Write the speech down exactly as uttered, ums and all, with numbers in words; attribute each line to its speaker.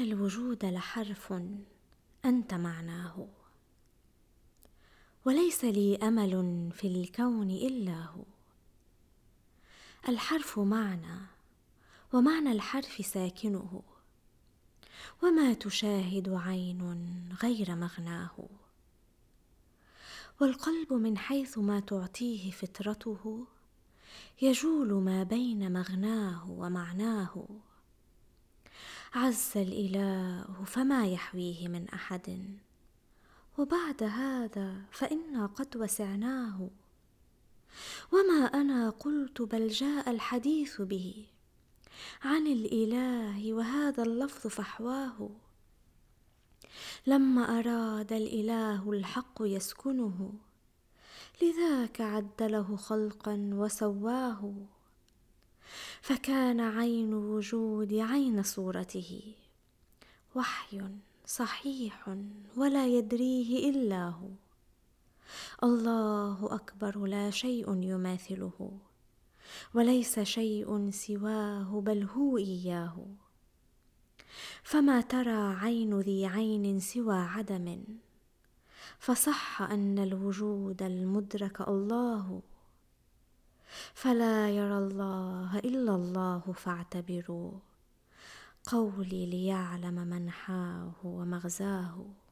Speaker 1: الوجود لحرف أنت معناه، وليس لي أمل في الكون إلا هو. الحرف معنى، ومعنى الحرف ساكنه، وما تشاهد عين غير مغناه. والقلب من حيث ما تعطيه فطرته يجول ما بين مغناه ومعناه. عز الإله فما يحويه من أحد، وبعد هذا فإنا قد وسعناه. وما أنا قلت بل جاء الحديث به عن الإله، وهذا اللفظ فحواه. لما أراد الإله الحق يسكنه، لذاك عد له خلقا وسواه. فكان عين وجود عين صورته، وحي صحيح ولا يدريه إلا هو. الله أكبر لا شيء يماثله، وليس شيء سواه بل هو إياه. فما ترى عين ذي عين سوى عدم، فصح أن الوجود المدرك الله. فلا يرى الله إلا الله فاعتبروا قولي ليعلم منحاه ومغزاه.